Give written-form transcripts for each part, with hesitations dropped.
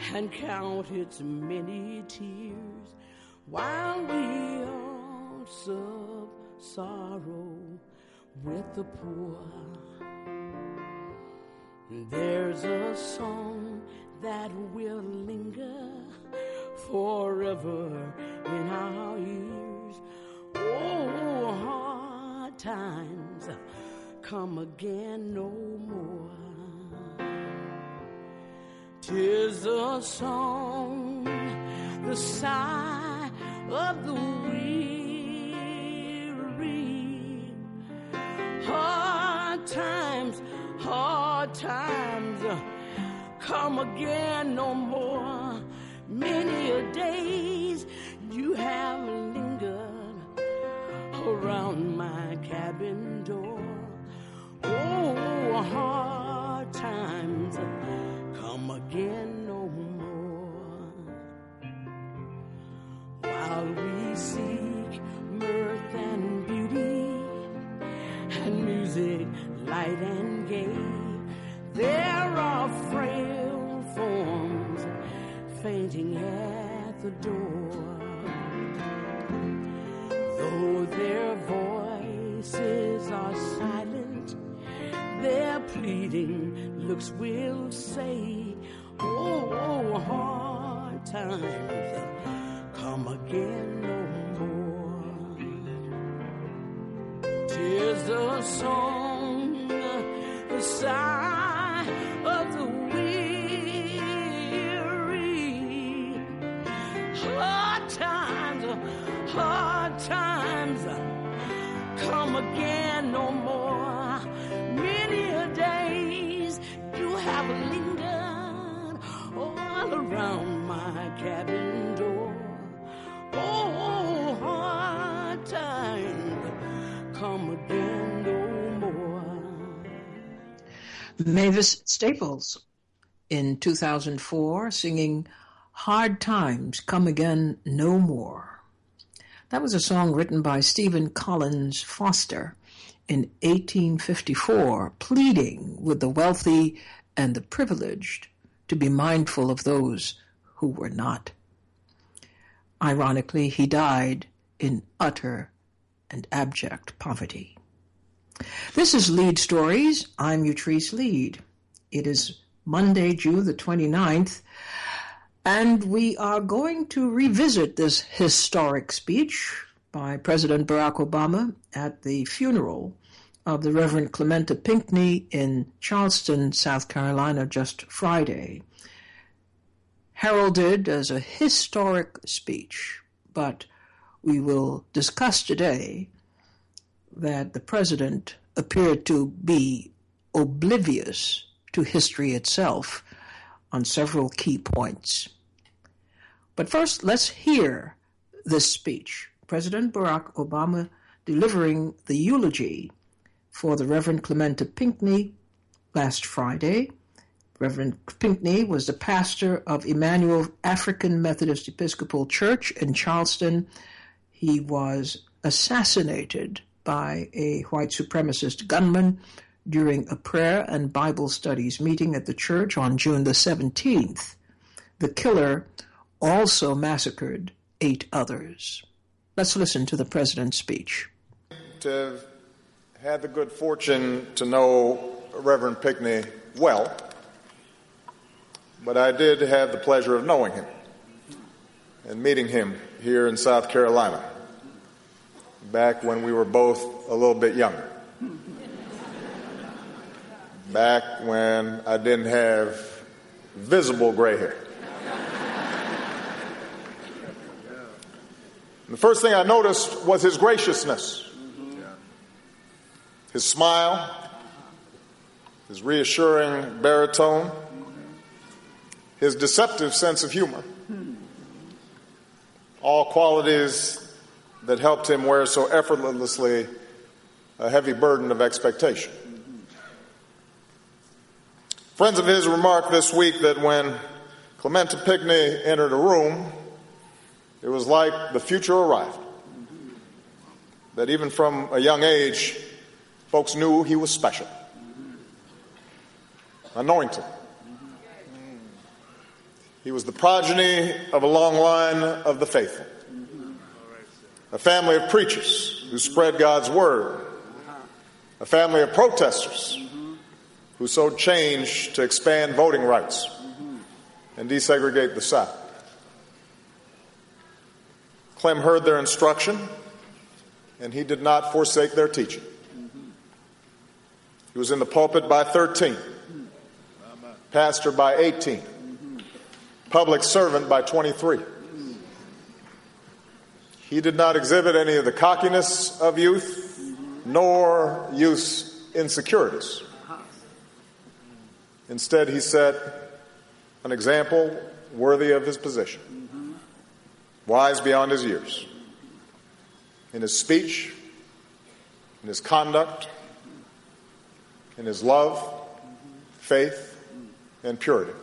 and count its many tears while we all sub sorrow with the poor. There's a song that will linger forever in our ears. Oh, hard times come again no more. 'Tis a song, the sigh of the weary. Hard times come again no more. Many a days you have lingered around my cabin door. Oh, hard times come again no more. While we seek mirth and beauty and music light and gay, there are frail forms fainting at the door. Though their voices are silent, their pleading looks will say, oh, hard times come again no more. 'Tis a song, the sigh of the weary. Hard times come again no more. Many a days you have lingered all around my cabin door. Oh, hard times come again no more. Mavis Staples in 2004 singing Hard Times Come Again No More. That was a song written by Stephen Collins Foster in 1854, pleading with the wealthy and the privileged to be mindful of those who were not. Ironically, he died in utter and abject poverty. This is Lead Stories. I'm Utrice Lead. It is Monday, June the 29th, and we are going to revisit this historic speech by President Barack Obama at the funeral of the Reverend Clementa Pinckney in Charleston, South Carolina, just Friday. Heralded as a historic speech, but we will discuss today that the president appeared to be oblivious to history itself on several key points. But first, let's hear this speech. President Barack Obama delivering the eulogy for the Reverend Clementa Pinckney last Friday. Reverend Pinckney was the pastor of Emmanuel African Methodist Episcopal Church in Charleston. He was assassinated by a white supremacist gunman during a prayer and Bible studies meeting at the church on June the 17th. The killer also massacred 8 others. Let's listen to the president's speech. To have had the good fortune to know Reverend Pinckney well, but I did have the pleasure of knowing him and meeting him here in South Carolina back when we were both a little bit younger. Back when I didn't have visible gray hair. And the first thing I noticed was his graciousness, his smile, his reassuring baritone, his deceptive sense of humor, all qualities that helped him wear so effortlessly a heavy burden of expectation. Friends of his remarked this week that when Clementa Pinckney entered a room, it was like the future arrived. That even from a young age, folks knew he was special, anointed. He was the progeny of a long line of the faithful, a family of preachers who spread God's word, a family of protesters who sowed change to expand voting rights and desegregate the South. Clem heard their instruction, and he did not forsake their teaching. He was in the pulpit by 13, pastor by 18, public servant by 23. He did not exhibit any of the cockiness of youth, nor youth's insecurities. Instead, he set an example worthy of his position, wise beyond his years, in his speech, in his conduct, in his love, faith, and purity.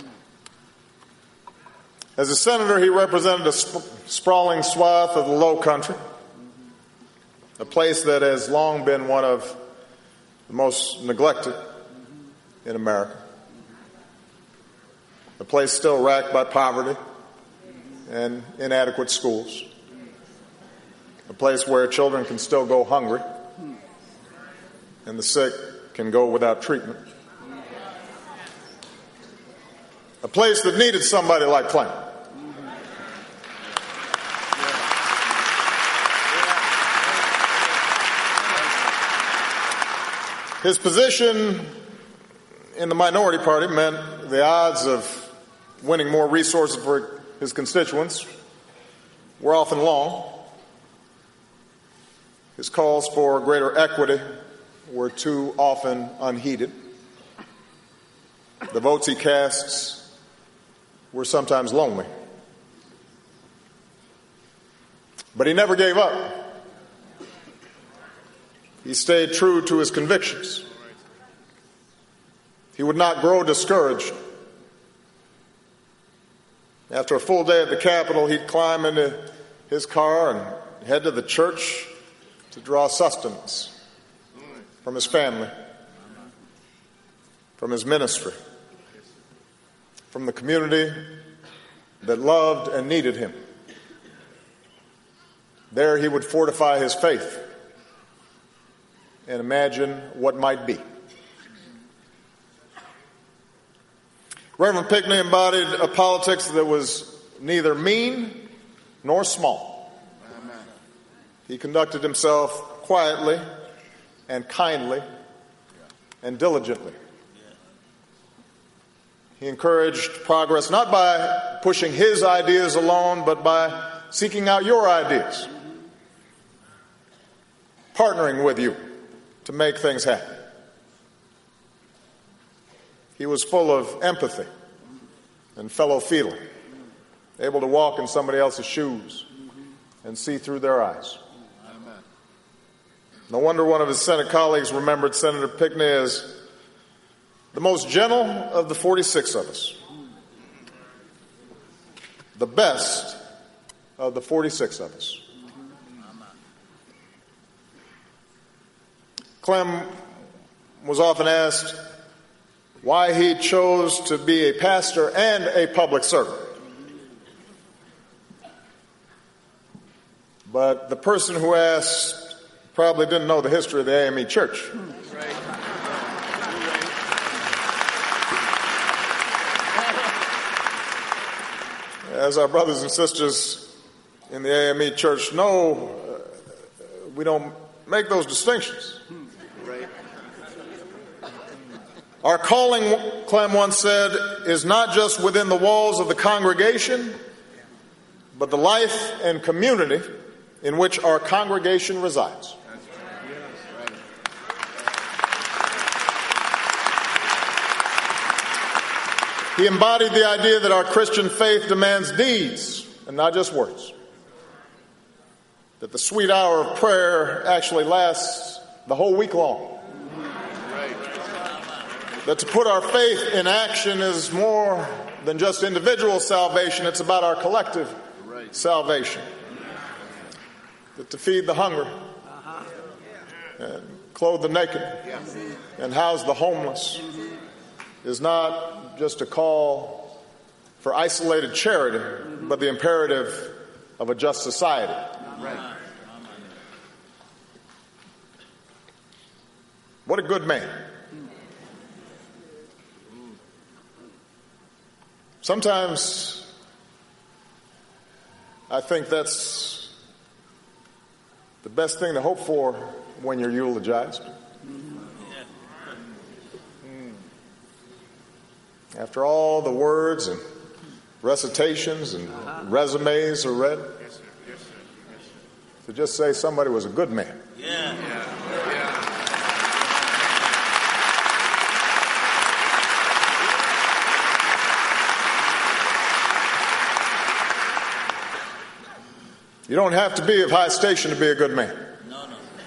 As a senator, he represented a sprawling swath of the Low Country, a place that has long been one of the most neglected in America, a place still racked by poverty and inadequate schools, a place where children can still go hungry and the sick can go without treatment, a place that needed somebody like Clem. His position in the minority party meant the odds of winning more resources for his constituents were often long. His calls for greater equity were too often unheeded. The votes he casts were sometimes lonely. But he never gave up. He stayed true to his convictions. He would not grow discouraged. After a full day at the Capitol, he'd climb into his car and head to the church to draw sustenance from his family, from his ministry, from the community that loved and needed him. There he would fortify his faith and imagine what might be. Reverend Pinckney embodied a politics that was neither mean nor small. He conducted himself quietly and kindly and diligently. He encouraged progress not by pushing his ideas alone, but by seeking out your ideas, partnering with you to make things happen. He was full of empathy and fellow feeling, able to walk in somebody else's shoes and see through their eyes. No wonder one of his Senate colleagues remembered Senator Pinckney as the most gentle of the 46 of us, the best of the 46 of us. Clem was often asked why he chose to be a pastor and a public servant. But the person who asked probably didn't know the history of the AME Church. As our brothers and sisters in the AME Church know, we don't make those distinctions. Our calling, Clem once said, is not just within the walls of the congregation, but the life and community in which our congregation resides. He embodied the idea that our Christian faith demands deeds and not just words. That the sweet hour of prayer actually lasts the whole week long. That to put our faith in action is more than just individual salvation, it's about our collective salvation. That to feed the hungry and clothe the naked and house the homeless is not just a call for isolated charity, but the imperative of a just society. Right. What a good man. Sometimes I think that's the best thing to hope for when you're eulogized. After all the words and recitations and resumes are read, to just say somebody was a good man. You don't have to be of high station to be a good man. No.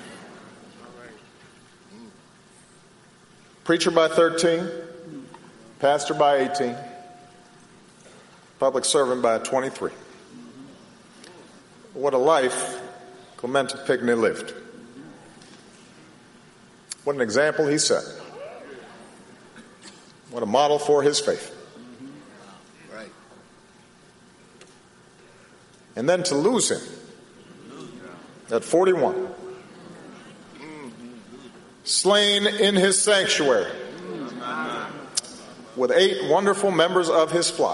Preacher by 13, pastor by 18, public servant by 23. What a life Clementa Pinckney lived. What an example he set. What a model for his faith. Right. And then to lose him at 41, slain in his sanctuary with 8 wonderful members of his flock,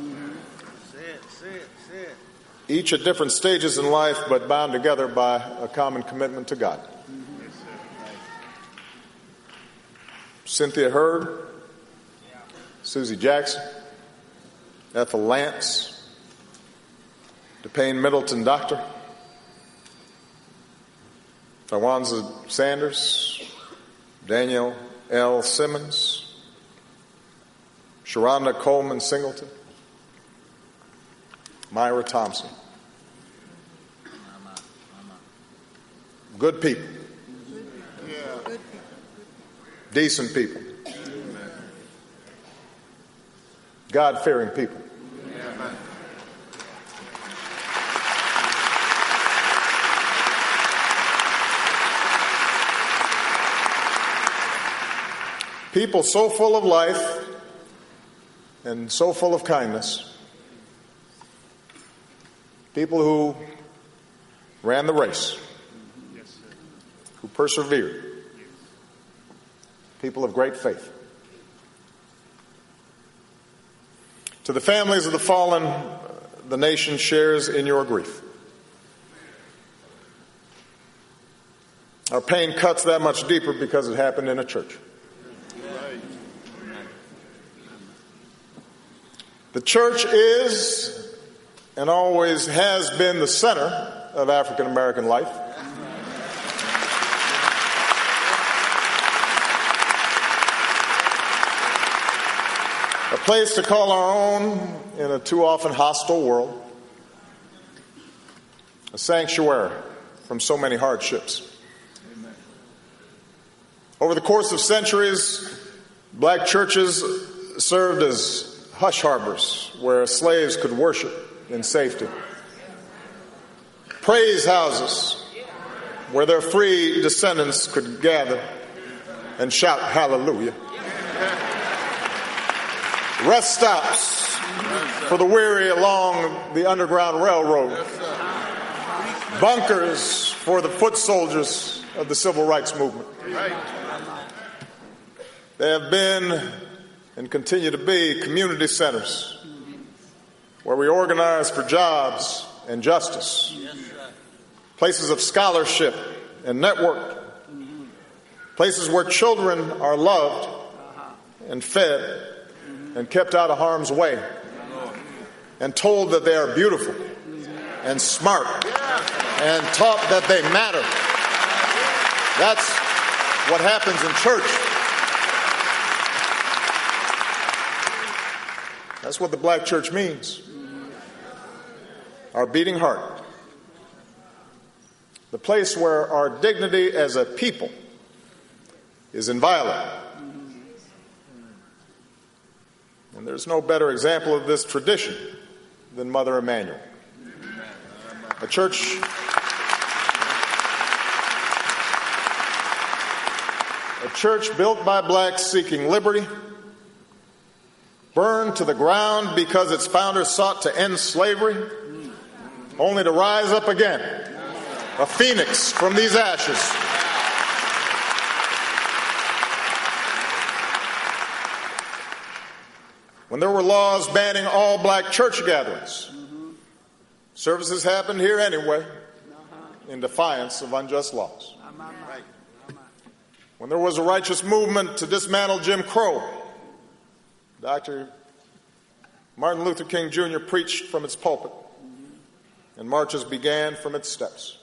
each at different stages in life but bound together by a common commitment to God. Cynthia Hurd, Susie Jackson, Ethel Lance, DePayne Middleton Doctor, Tawanza Sanders, Daniel L. Simmons, Sharonda Coleman Singleton, Myra Thompson. Good people. Decent people. God-fearing people. People so full of life and so full of kindness. People who ran the race, who persevered. People of great faith. To the families of the fallen, the nation shares in your grief. Our pain cuts that much deeper because it happened in a church. The church is and always has been the center of African American life. A place to call our own in a too often hostile world. A sanctuary from so many hardships. Over the course of centuries, black churches served as hush harbors where slaves could worship in safety. Praise houses where their free descendants could gather and shout hallelujah. Rest stops for the weary along the Underground Railroad. Bunkers for the foot soldiers of the civil rights movement. They have been and continue to be community centers where we organize for jobs and justice. Places of scholarship and network. Places where children are loved and fed and kept out of harm's way and told that they are beautiful and smart and taught that they matter. That's what happens in church. That's what the black church means. Our beating heart. The place where our dignity as a people is inviolate. And there's no better example of this tradition than Mother Emanuel. A church built by blacks seeking liberty, burned to the ground because its founders sought to end slavery, only to rise up again, a phoenix from these ashes. When there were laws banning all black church gatherings, services happened here anyway, in defiance of unjust laws. When there was a righteous movement to dismantle Jim Crow, Dr. Martin Luther King Jr. preached from its pulpit, and marches began from its steps.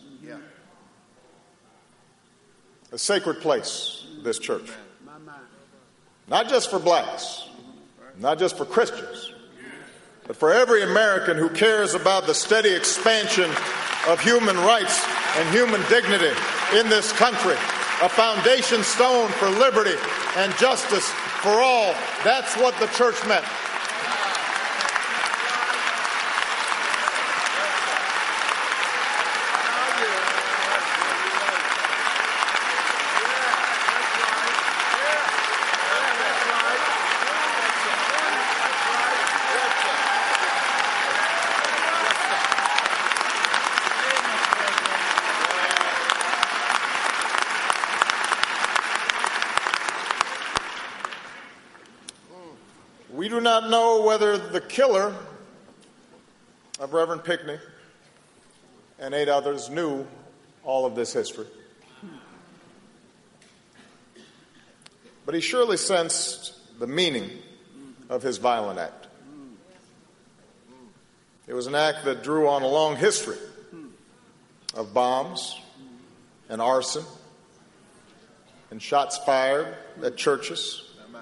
A sacred place, this church. Not just for blacks, not just for Christians, but for every American who cares about the steady expansion of human rights and human dignity in this country. A foundation stone for liberty and justice for all. That's what the church meant. We do not know whether the killer of Reverend Pinckney and 8 others knew all of this history. But he surely sensed the meaning of his violent act. It was an act that drew on a long history of bombs and arson and shots fired at churches.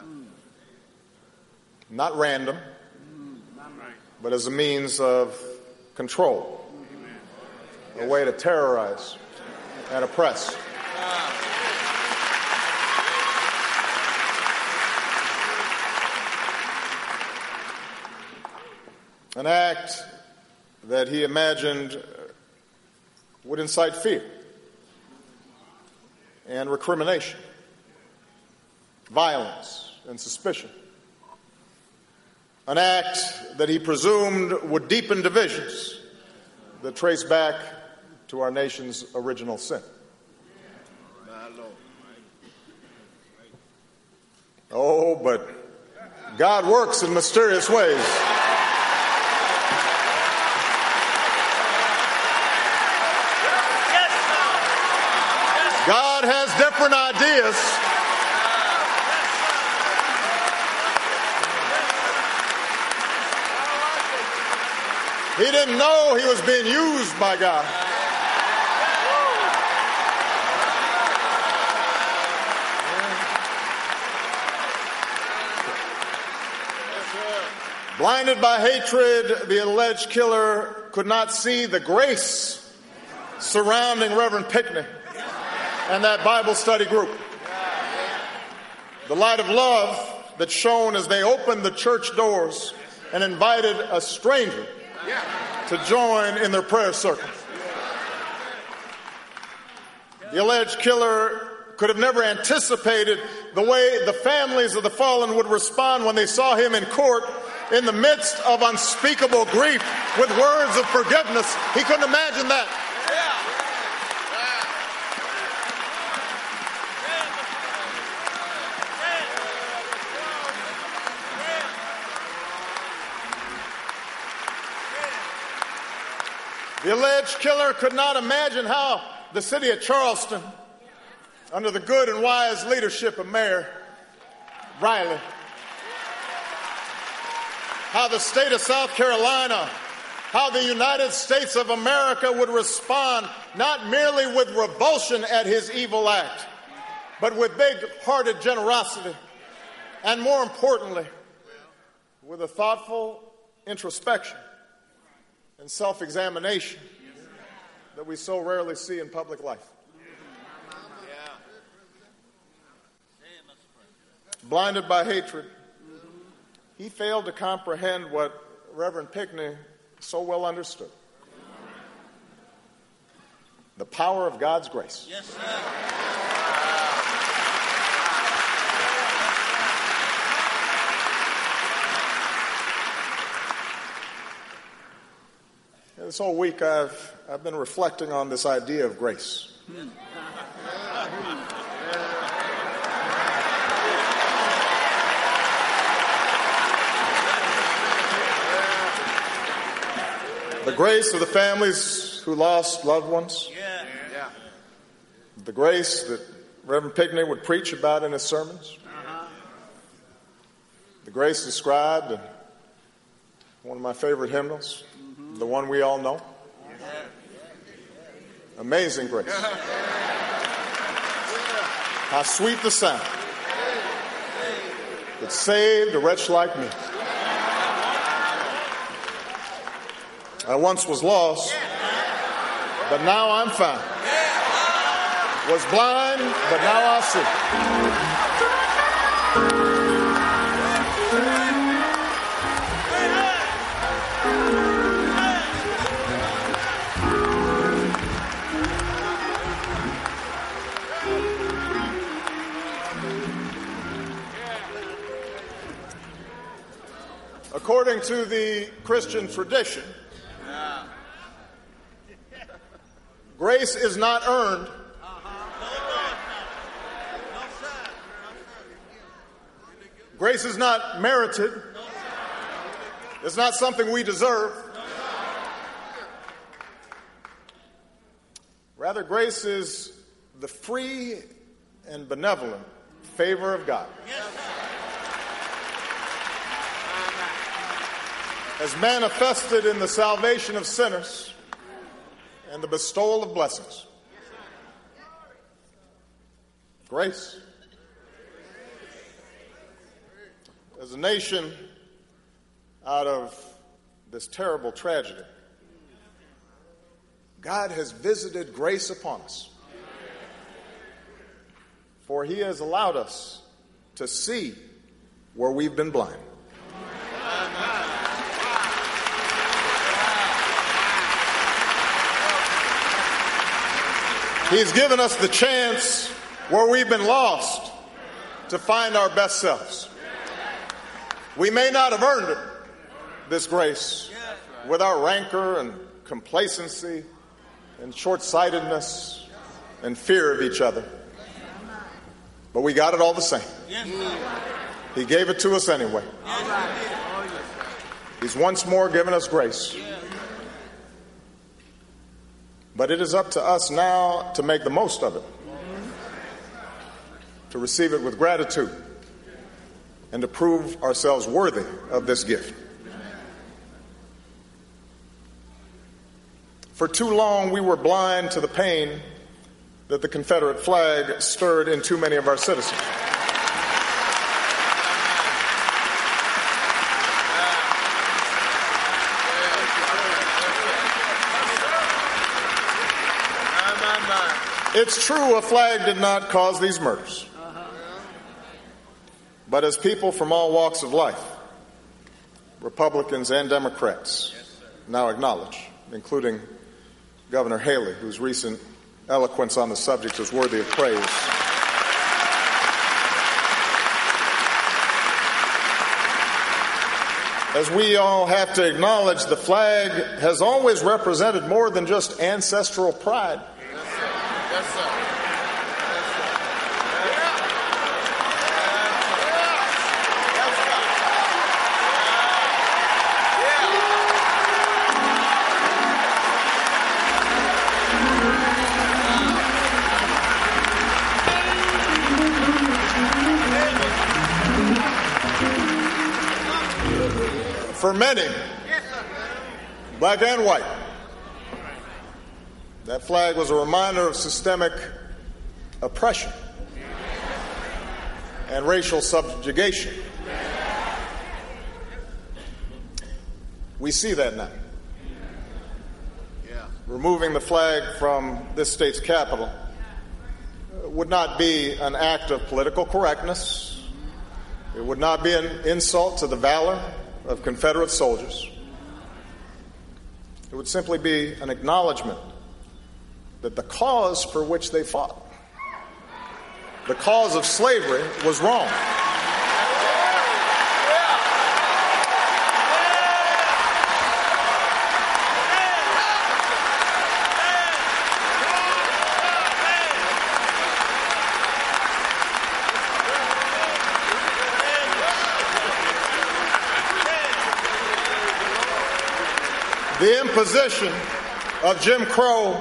Not random, but as a means of control, a way to terrorize and oppress. An act that he imagined would incite fear and recrimination, violence and suspicion. An act that he presumed would deepen divisions that trace back to our nation's original sin. Oh, but God works in mysterious ways. God has different ideas. He didn't know he was being used by God. Blinded by hatred, the alleged killer could not see the grace surrounding Reverend Pinckney and that Bible study group. The light of love that shone as they opened the church doors and invited a stranger to join in their prayer circle. The alleged killer could have never anticipated the way the families of the fallen would respond when they saw him in court in the midst of unspeakable grief with words of forgiveness. He couldn't imagine that. The alleged killer could not imagine how the city of Charleston, under the good and wise leadership of Mayor Riley, how the state of South Carolina, how the United States of America would respond not merely with revulsion at his evil act, but with big-hearted generosity, and more importantly, with a thoughtful introspection and self-examination that we so rarely see in public life. Blinded by hatred, he failed to comprehend what Reverend Pinckney so well understood: the power of God's grace. Yes, sir. This whole week I've been reflecting on this idea of grace. The grace of the families who lost loved ones. The grace that Reverend Pickney would preach about in his sermons. The grace described in one of my favorite hymnals, the one we all know. Amazing grace. How sweet the sound that saved a wretch like me. I once was lost, but now I'm found. Was blind, but now I see. According to the Christian tradition, grace is not earned. Grace is not merited. It's not something we deserve. Rather, grace is the free and benevolent favor of God, as manifested in the salvation of sinners and the bestowal of blessings. Grace. As a nation, out of this terrible tragedy, God has visited grace upon us. For he has allowed us to see where we've been blind. He's given us the chance where we've been lost to find our best selves. We may not have earned it, this grace, with our rancor and complacency and short-sightedness and fear of each other. But we got it all the same. He gave it to us anyway. He's once more given us grace. But it is up to us now to make the most of it, to receive it with gratitude, and to prove ourselves worthy of this gift. For too long, we were blind to the pain that the Confederate flag stirred in too many of our citizens. It's true, a flag did not cause these murders. But as people from all walks of life, Republicans and Democrats, now acknowledge, including Governor Haley, whose recent eloquence on the subject is worthy of praise. As we all have to acknowledge, the flag has always represented more than just ancestral pride. Yes, sir. For many, black and white, that flag was a reminder of systemic oppression and racial subjugation. We see that now. Removing the flag from this state's capital would not be an act of political correctness. It would not be an insult to the valor of Confederate soldiers. It would simply be an acknowledgement that the cause for which they fought, the cause of slavery, was wrong. The imposition of Jim Crow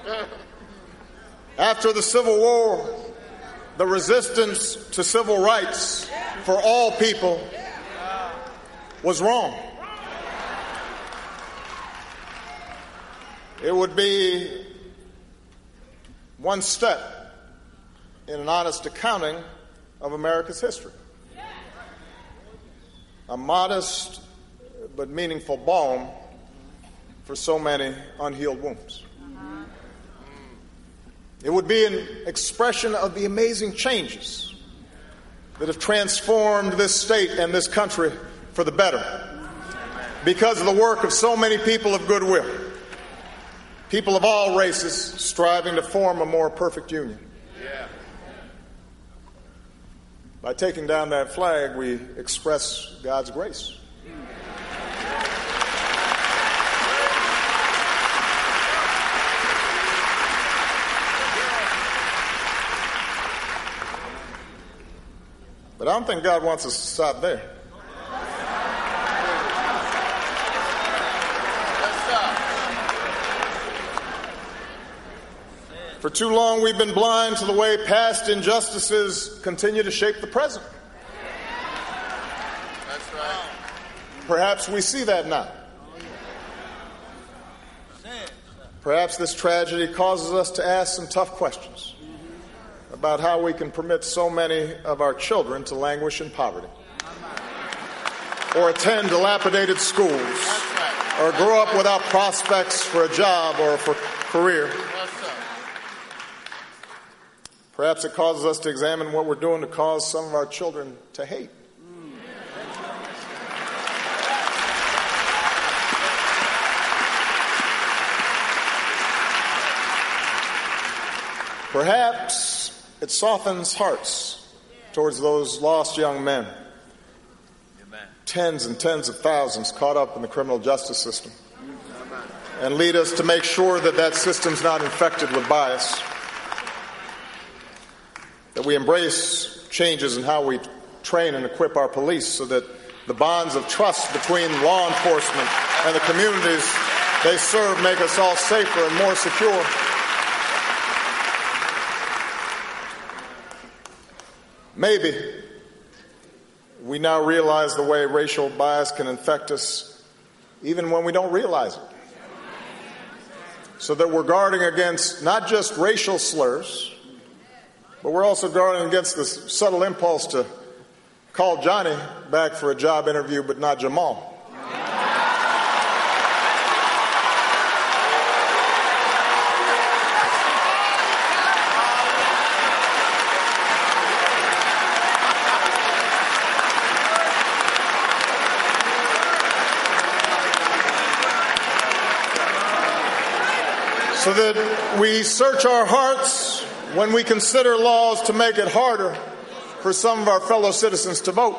after the Civil War, the resistance to civil rights for all people was wrong. It would be one step in an honest accounting of America's history. A modest but meaningful balm for so many unhealed wounds. It would be an expression of the amazing changes that have transformed this state and this country for the better because of the work of so many people of goodwill, people of all races striving to form a more perfect union. By taking down that flag, we express God's grace. But I don't think God wants us to stop there. For too long, we've been blind to the way past injustices continue to shape the present. That's right. Perhaps we see that now. Perhaps this tragedy causes us to ask some tough questions about how we can permit so many of our children to languish in poverty, or attend dilapidated schools, or grow up without prospects for a job or for a career. Perhaps it causes us to examine what we're doing to cause some of our children to hate. Perhaps it softens hearts towards those lost young men, tens and tens of thousands caught up in the criminal justice system, and lead us to make sure that that system's not infected with bias. That we embrace changes in how we train and equip our police so that the bonds of trust between law enforcement and the communities they serve make us all safer and more secure. Maybe we now realize the way racial bias can infect us even when we don't realize it. So that we're guarding against not just racial slurs, but we're also guarding against this subtle impulse to call Johnny back for a job interview, but not Jamal. So that we search our hearts when we consider laws to make it harder for some of our fellow citizens to vote.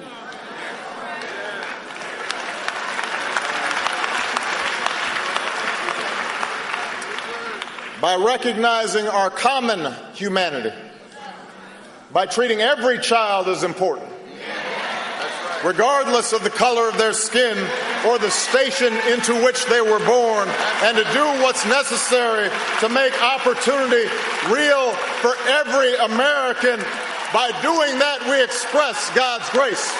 By recognizing our common humanity, by treating every child as important, regardless of the color of their skin or the station into which they were born, and to do what's necessary to make opportunity real for every American. By doing that, we express God's grace.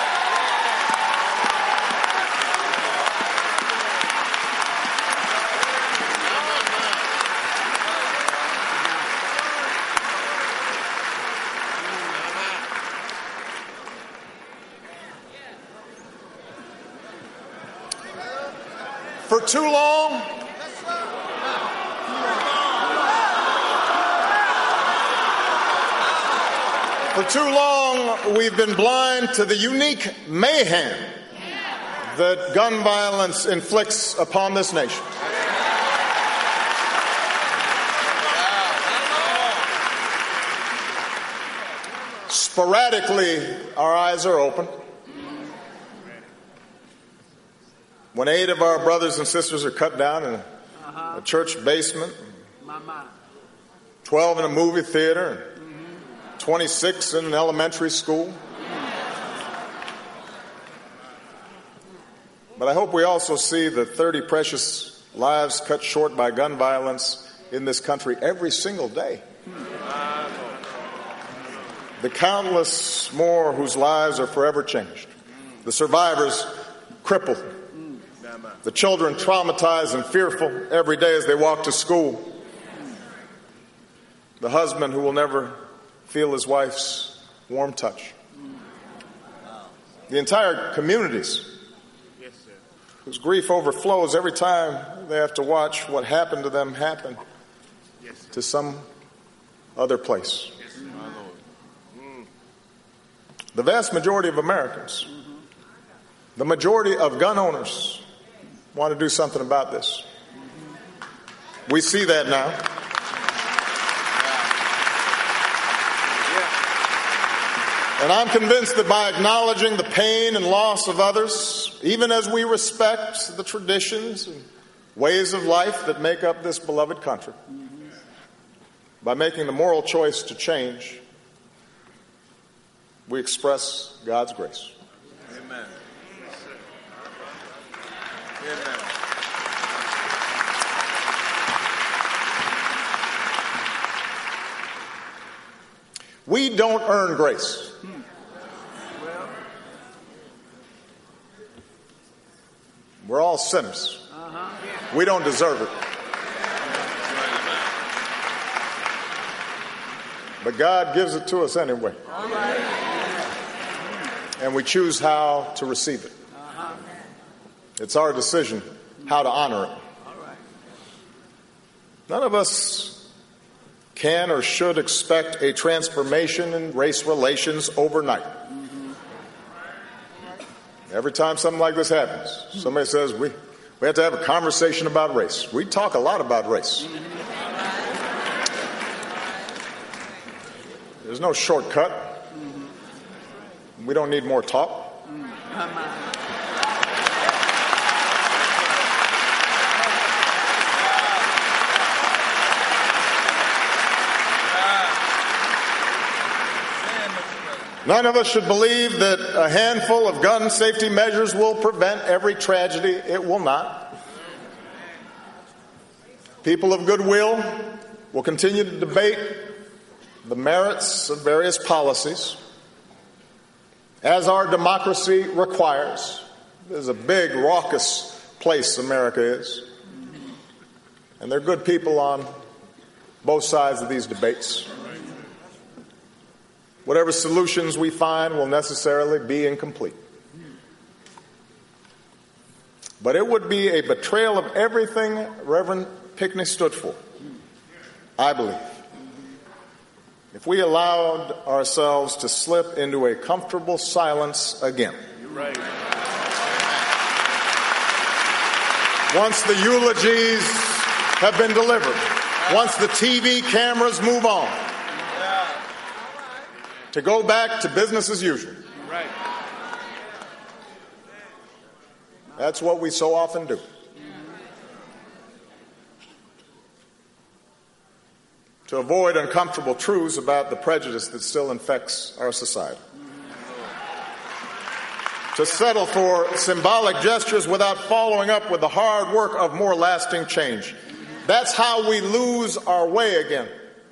For too long, we've been blind to the unique mayhem that gun violence inflicts upon this nation. Sporadically, our eyes are open. When 8 of our brothers and sisters are cut down in a church basement, 12 in a movie theater, 26 in an elementary school. But I hope we also see the 30 precious lives cut short by gun violence in this country every single day. The countless more whose lives are forever changed. The survivors crippled. The children traumatized and fearful every day as they walk to school. The husband who will never feel his wife's warm touch. The entire communities whose grief overflows every time they have to watch what happened to them happen to some other place. The vast majority of Americans, the majority of gun owners, want to do something about this. We see that now. And I'm convinced that by acknowledging the pain and loss of others, even as we respect the traditions and ways of life that make up this beloved country, by making the moral choice to change, we express God's grace. Amen. Amen. We don't earn grace. We're all sinners. We don't deserve it. But God gives it to us anyway. And we choose how to receive it. It's our decision how to honor it. None of us can or should expect a transformation in race relations overnight. Every time something like this happens, somebody says, we have to have a conversation about race. We talk a lot about race. There's no shortcut. We don't need more talk. None of us should believe that a handful of gun safety measures will prevent every tragedy. It will not. People of goodwill will continue to debate the merits of various policies, as our democracy requires. This is a big, raucous place America is. And there are good people on both sides of these debates. Whatever solutions we find will necessarily be incomplete. But it would be a betrayal of everything Reverend Pinckney stood for, I believe, if we allowed ourselves to slip into a comfortable silence again. Right. Once the eulogies have been delivered, once the TV cameras move on, to go back to business as usual. Right. That's what we so often do. To avoid uncomfortable truths about the prejudice that still infects our society. To settle for symbolic gestures without following up with the hard work of more lasting change. That's how we lose our way again.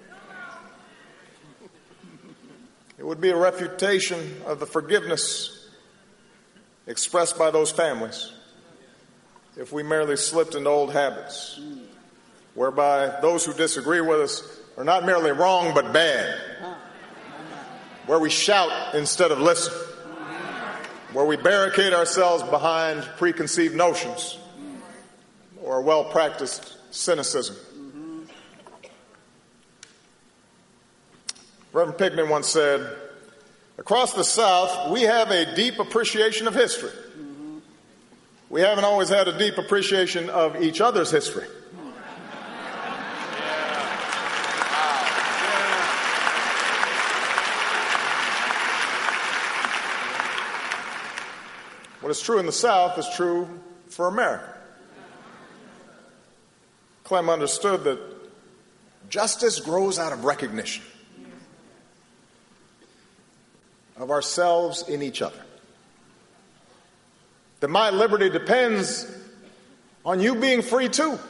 It would be a refutation of the forgiveness expressed by those families if we merely slipped into old habits, whereby those who disagree with us are not merely wrong but bad, where we shout instead of listen, where we barricade ourselves behind preconceived notions or well-practiced cynicism. Reverend Pinckney once said, across the South, we have a deep appreciation of history. We haven't always had a deep appreciation of each other's history. What is true in the South is true for America. Clem understood that justice grows out of recognition of ourselves in each other. that my liberty depends on you being free too.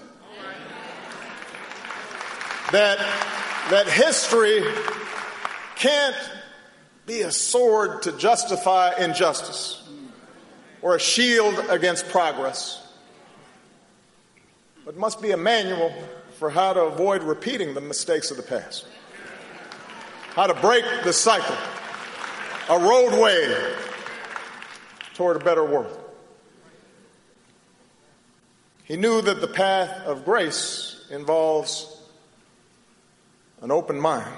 That history can't be a sword to justify injustice or a shield against progress, but must be a manual for how to avoid repeating the mistakes of the past, how to break the cycle, a roadway toward a better world. He knew that the path of grace involves an open mind,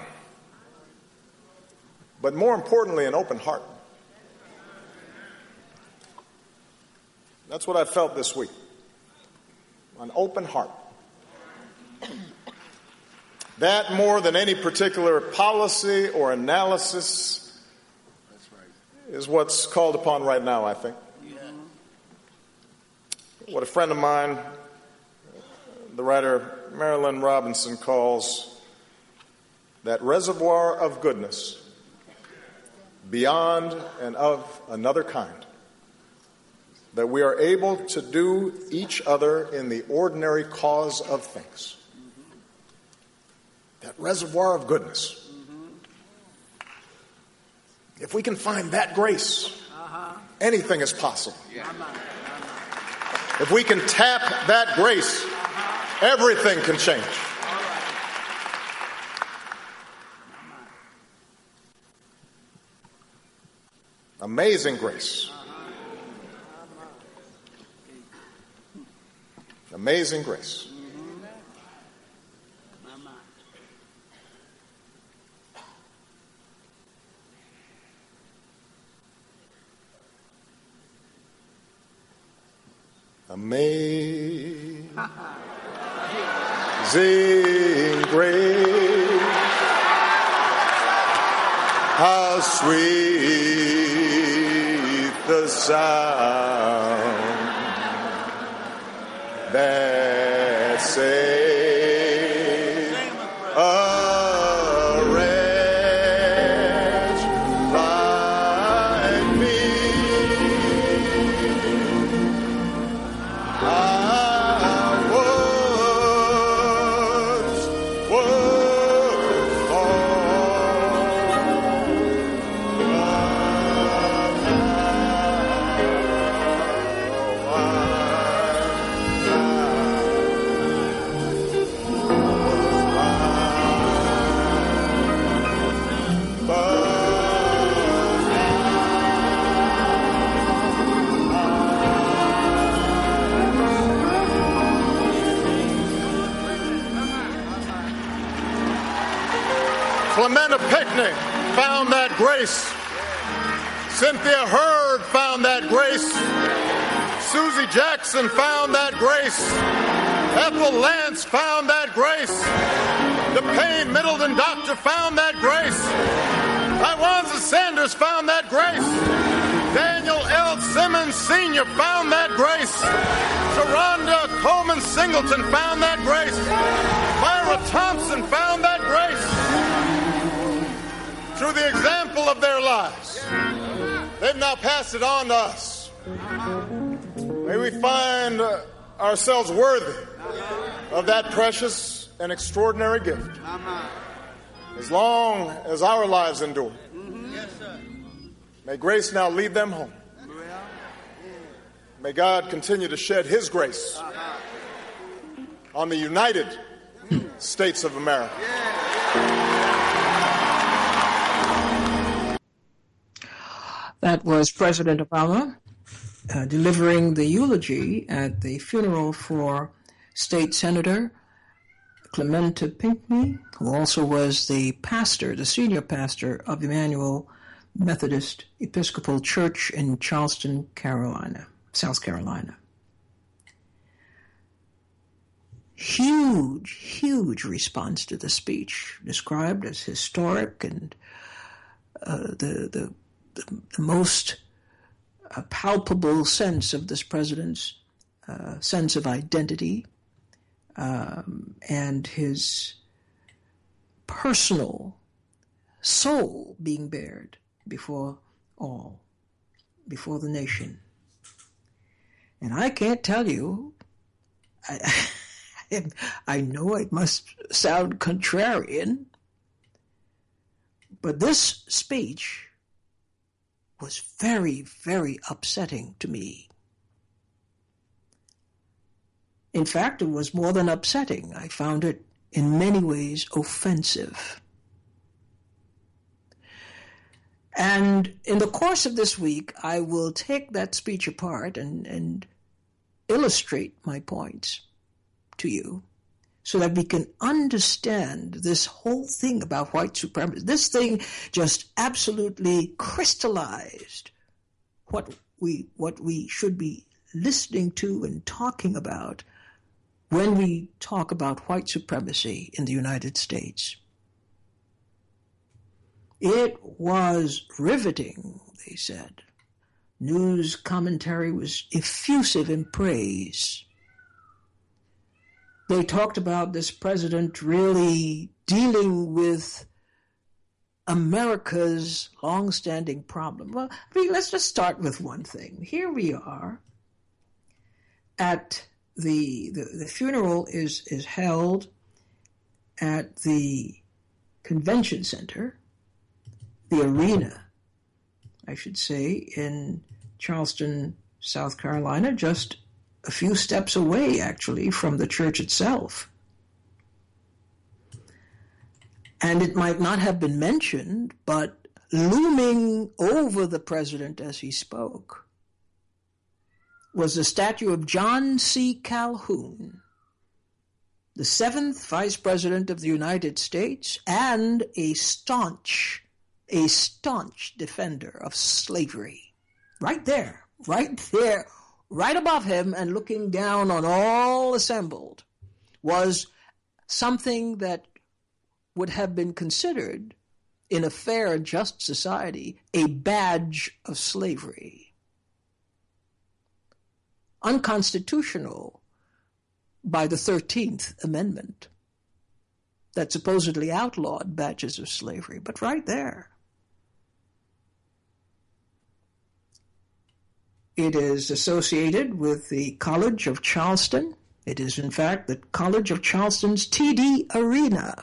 but more importantly, an open heart. That's what I felt this week. An open heart. That, more than any particular policy or analysis, is what's called upon right now, I think. What a friend of mine, the writer Marilyn Robinson, calls that reservoir of goodness beyond and of another kind, that we are able to do each other in the ordinary cause of things. That reservoir of goodness. If we can find that grace, anything is possible. If we can tap that grace, everything can change. Amazing grace. Amazing grace. Amazing grace, how sweet the sound that saved a wretch like me. I was Clementa Pinckney found that grace. Cynthia Hurd found that grace. Susie Jackson found that grace. Ethel Lance found that grace. DePayne Middleton Doctor found that grace. Tywanza Sanders found that grace. Daniel L. Simmons Sr. found that grace. Sharonda Coleman Singleton found that grace. Myra Thompson found that grace. Through the example of their lives, they've now passed it on to us. May we find ourselves worthy of that precious and extraordinary gift as long as our lives endure. May grace now lead them home. May God continue to shed His grace on the United States of America. That was President Obama delivering the eulogy at the funeral for State Senator Clementa Pinckney, who also was the pastor, the senior pastor of Emmanuel Methodist Episcopal Church in Charleston, South Carolina. Huge response to the speech, described as historic and the most palpable sense of this president's sense of identity and his personal soul being bared before all, before the nation. And I can't tell you, I know it must sound contrarian, but this speech was very, very upsetting to me. In fact, it was more than upsetting. I found it in many ways offensive. And in the course of this week, I will take that speech apart and illustrate my points to you so that we can understand this whole thing about white supremacy. This thing just absolutely crystallized what we should be listening to and talking about when we talk about white supremacy in the United States. It was riveting, they said. News commentary was effusive in praise. They talked about this president really dealing with America's long-standing problem. Well, let's just start with one thing. Here we are at the funeral is held at the convention center, the arena, I should say, in Charleston, South Carolina, just a few steps away, actually, from the church itself. And it might not have been mentioned, but looming over the president as he spoke was the statue of John C. Calhoun, the 7th Vice President of the United States and a staunch defender of slavery. Right there, right above him and looking down on all assembled was something that would have been considered in a fair and just society a badge of slavery. Unconstitutional by the 13th Amendment that supposedly outlawed badges of slavery, but right there. It is associated with the College of Charleston. It is, in fact, the College of Charleston's TD Arena.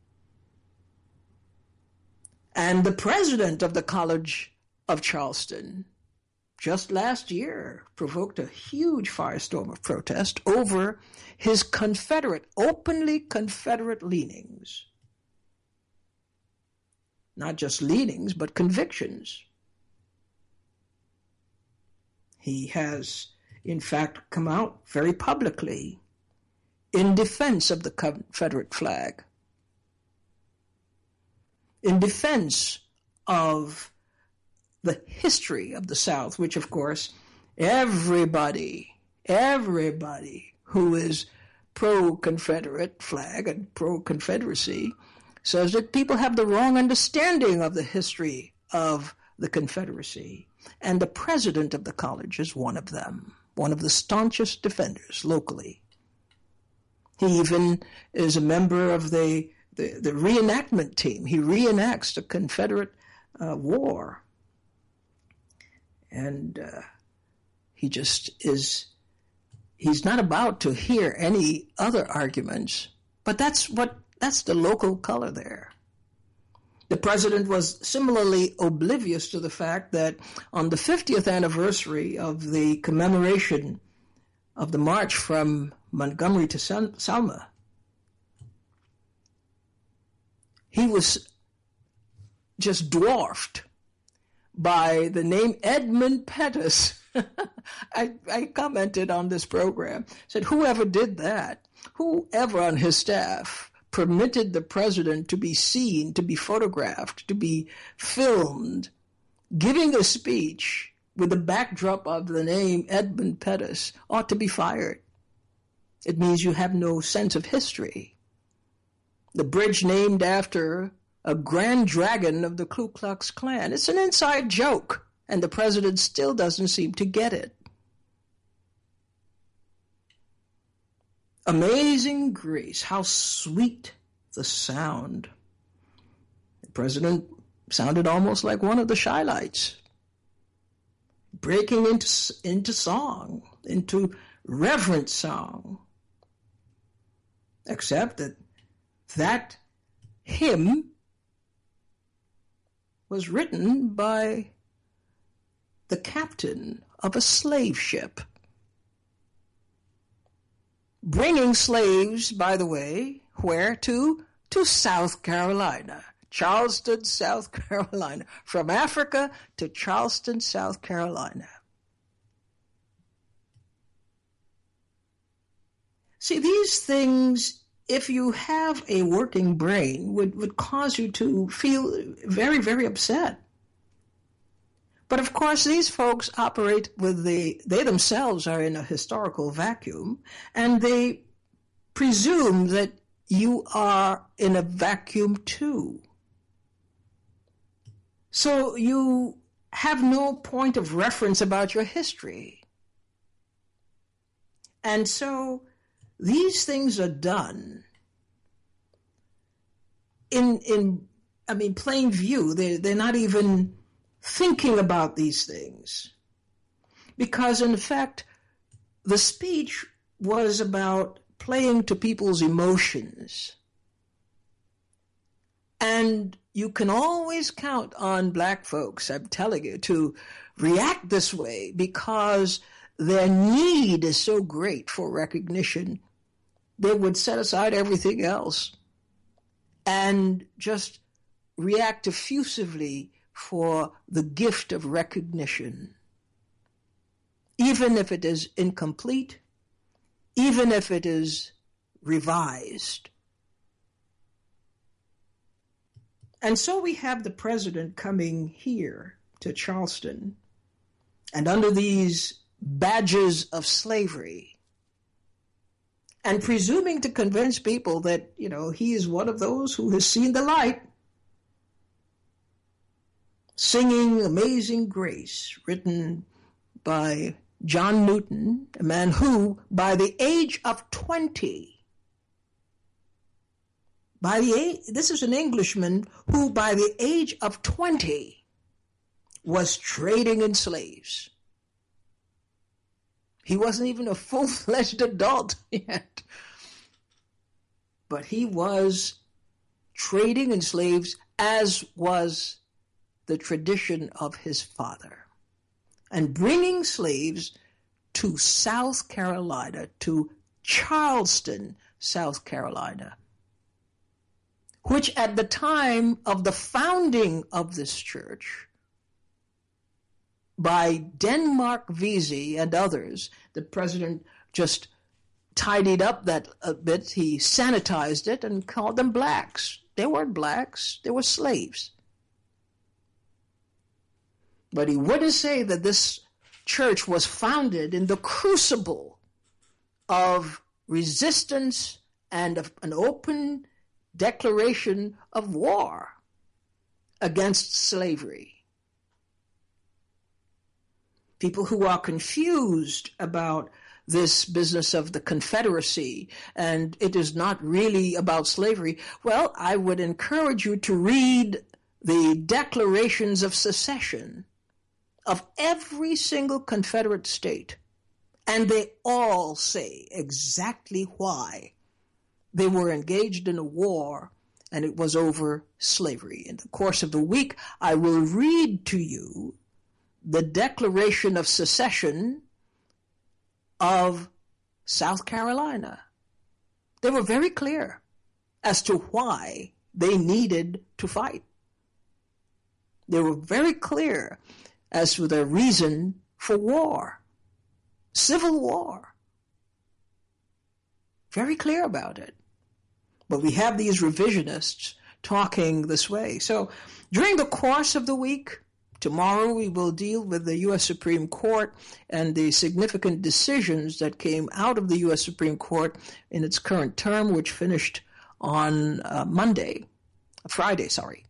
And the president of the College of Charleston just last year provoked a huge firestorm of protest over his openly Confederate leanings. Not just leanings, but convictions. He has, in fact, come out very publicly in defense of the Confederate flag, in defense of the history of the South, which, of course, everybody who is pro-Confederate flag and pro-Confederacy says that people have the wrong understanding of the history of the Confederacy. And the president of the college is one of them, one of the staunchest defenders locally. He even is a member of the reenactment team. He reenacts the Confederate war. And he's not about to hear any other arguments, but that's the local color there. The president was similarly oblivious to the fact that on the 50th anniversary of the commemoration of the march from Montgomery to Selma, he was just dwarfed by the name Edmund Pettus. I commented on this program, said whoever did that, whoever on his staff permitted the president to be seen, to be photographed, to be filmed, giving a speech with the backdrop of the name Edmund Pettus ought to be fired. It means you have no sense of history. The bridge named after a grand dragon of the Ku Klux Klan. It's an inside joke, and the president still doesn't seem to get it. Amazing grace, how sweet the sound. The president sounded almost like one of the Shylights. breaking into song, into reverent song. Except that hymn was written by the captain of a slave ship, bringing slaves, by the way, where to? To South Carolina, Charleston, South Carolina, from Africa to Charleston, South Carolina. See, these things, if you have a working brain, would cause you to feel very, very upset. But of course, these folks operate with they themselves are in a historical vacuum, and they presume that you are in a vacuum too. So you have no point of reference about your history. And so these things are done in plain view. They're not even thinking about these things. Because in fact, the speech was about playing to people's emotions. And you can always count on black folks, I'm telling you, to react this way because their need is so great for recognition. They would set aside everything else and just react effusively for the gift of recognition, even if it is incomplete, even if it is revised. And so we have the president coming here to Charleston, and under these badges of slavery, and presuming to convince people that, he is one of those who has seen the light, singing Amazing Grace, written by John Newton, a man who, by the age of 20, this is an Englishman who, by the age of 20, was trading in slaves. He wasn't even a full-fledged adult yet. But he was trading in slaves, as was the tradition of his father, and bringing slaves to South Carolina, to Charleston, South Carolina, which at the time of the founding of this church by Denmark Vesey and others, the president just tidied up that a bit. He sanitized it and called them blacks. They weren't blacks, they were slaves. But he wouldn't say that this church was founded in the crucible of resistance and of an open declaration of war against slavery. People who are confused about this business of the Confederacy, and it is not really about slavery, well, I would encourage you to read the declarations of secession of every single Confederate state, and they all say exactly why they were engaged in a war, and it was over slavery. In the course of the week, I will read to you the Declaration of Secession of South Carolina. They were very clear as to why they needed to fight. They were very clear as to their reason for war, civil war. Very clear about it. But we have these revisionists talking this way. So during the course of the week, tomorrow we will deal with the U.S. Supreme Court and the significant decisions that came out of the U.S. Supreme Court in its current term, which finished on Friday.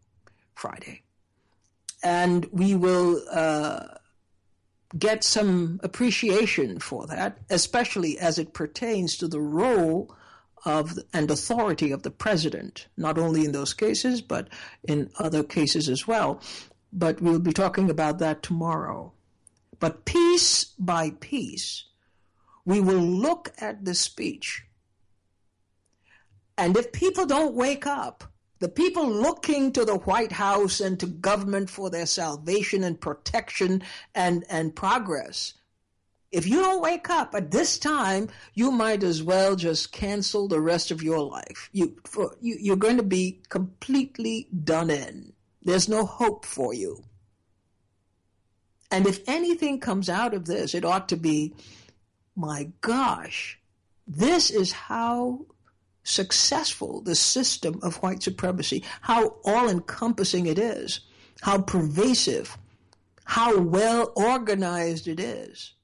And we will get some appreciation for that, especially as it pertains to the role of and authority of the president, not only in those cases, but in other cases as well. But we'll be talking about that tomorrow. But piece by piece, we will look at this speech. And if people don't wake up, the people looking to the White House and to government for their salvation and protection and progress, if you don't wake up at this time, you might as well just cancel the rest of your life. You're going to be completely done in. There's no hope for you. And if anything comes out of this, it ought to be, my gosh, this is how successful the system of white supremacy, how all-encompassing it is, how pervasive, how well organized it is.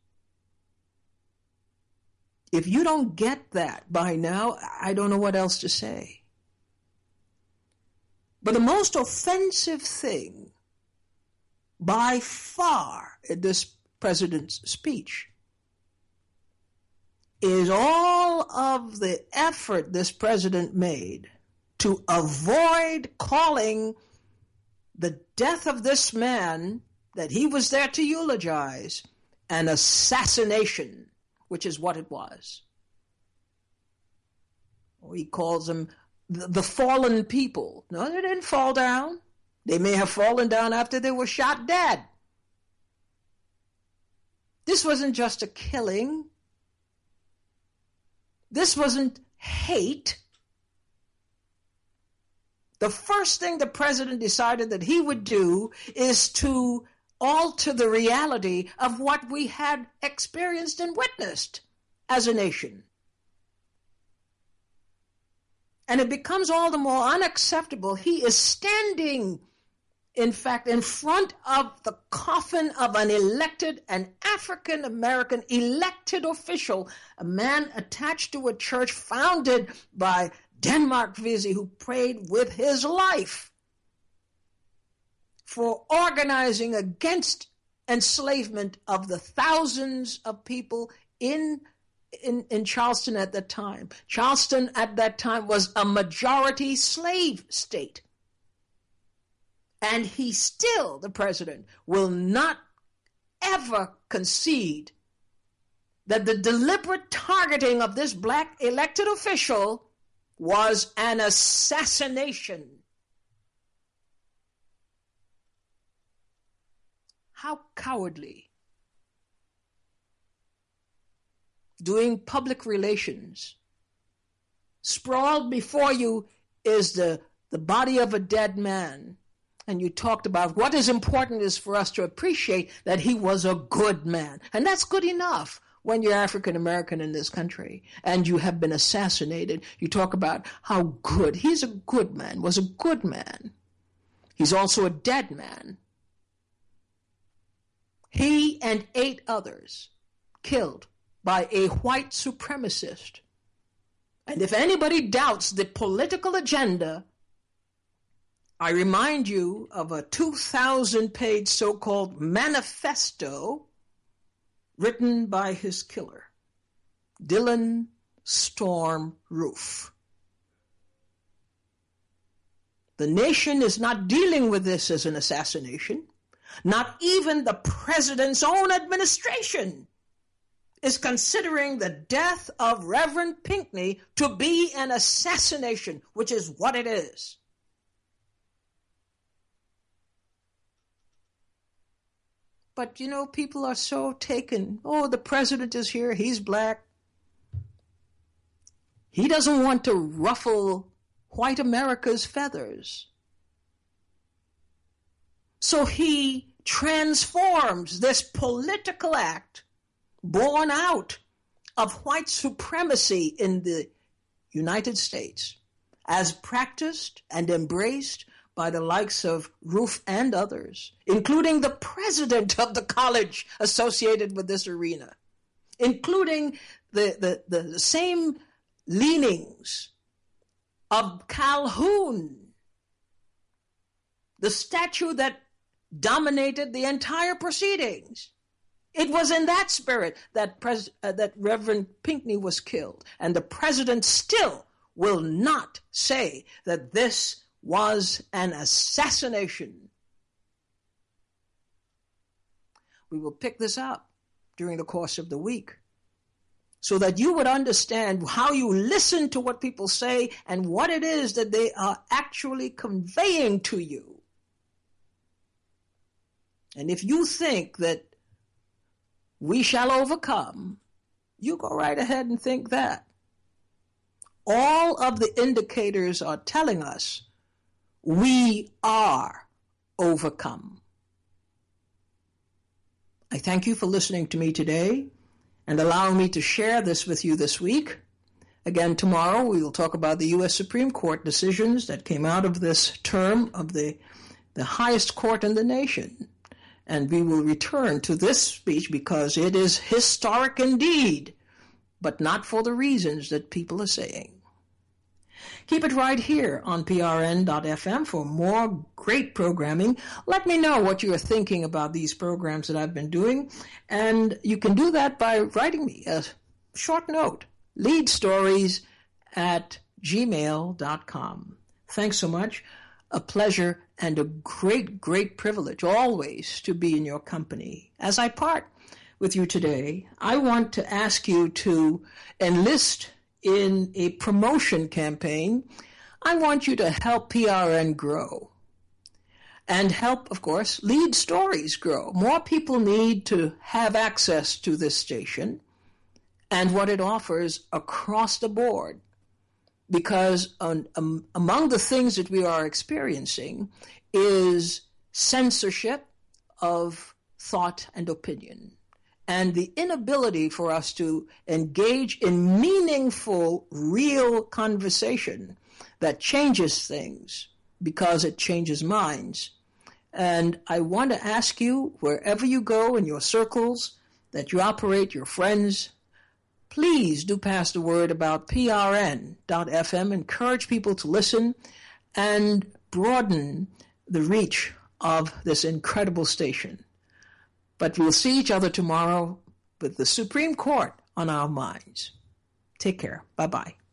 If you don't get that by now, I don't know what else to say. But the most offensive thing by far in this president's speech is all of the effort this president made to avoid calling the death of this man that he was there to eulogize an assassination, which is what it was. He calls them the fallen people. No, they didn't fall down. They may have fallen down after they were shot dead. This wasn't just a killing. This wasn't hate. The first thing the president decided that he would do is to alter the reality of what we had experienced and witnessed as a nation. And it becomes all the more unacceptable. He is standing, in fact, in front of the coffin of an African-American elected official, a man attached to a church founded by Denmark Vesey, who prayed with his life for organizing against enslavement of the thousands of people in Charleston at that time. Charleston at that time was a majority slave state. And he still, the president, will not ever concede that the deliberate targeting of this black elected official was an assassination. How cowardly. Doing public relations. Sprawled before you is the body of a dead man. And you talked about what is important is for us to appreciate that he was a good man. And that's good enough when you're African American in this country and you have been assassinated. You talk about how good. He's a good man, was a good man. He's also a dead man. He and 8 others killed by a white supremacist. And if anybody doubts the political agenda, I remind you of a 2,000-page so-called manifesto written by his killer, Dylann Storm Roof. The nation is not dealing with this as an assassination. Not even the president's own administration is considering the death of Reverend Pinckney to be an assassination, which is what it is. But, you know, people are so taken. Oh, the president is here. He's black. He doesn't want to ruffle white America's feathers. So he transforms this political act born out of white supremacy in the United States as practiced and embraced by the likes of Roof and others, including the president of the college associated with this arena, including the same leanings of Calhoun, the statue that dominated the entire proceedings. It was in that spirit that Reverend Pinckney was killed, and the president still will not say that this was an assassination. We will pick this up during the course of the week so that you would understand how you listen to what people say and what it is that they are actually conveying to you. And if you think that we shall overcome, you go right ahead and think that. All of the indicators are telling us we are overcome. I thank you for listening to me today and allowing me to share this with you this week. Again, tomorrow we will talk about the U.S. Supreme Court decisions that came out of this term of the highest court in the nation. And we will return to this speech because it is historic indeed, but not for the reasons that people are saying. Keep it right here on PRN.FM for more great programming. Let me know what you are thinking about these programs that I've been doing, and you can do that by writing me a short note, leadstories@gmail.com. Thanks so much. A pleasure and a great, great privilege always to be in your company. As I part with you today, I want to ask you to enlist in a promotion campaign. I want you to help PRN grow and help, of course, Lead Stories grow. More people need to have access to this station and what it offers across the board, because among the things that we are experiencing is censorship of thought and opinion, and the inability for us to engage in meaningful, real conversation that changes things because it changes minds. And I want to ask you, wherever you go in your circles that you operate, your friends, please do pass the word about PRN.FM. Encourage people to listen and broaden the reach of this incredible station. But we'll see each other tomorrow with the Supreme Court on our minds. Take care. Bye-bye.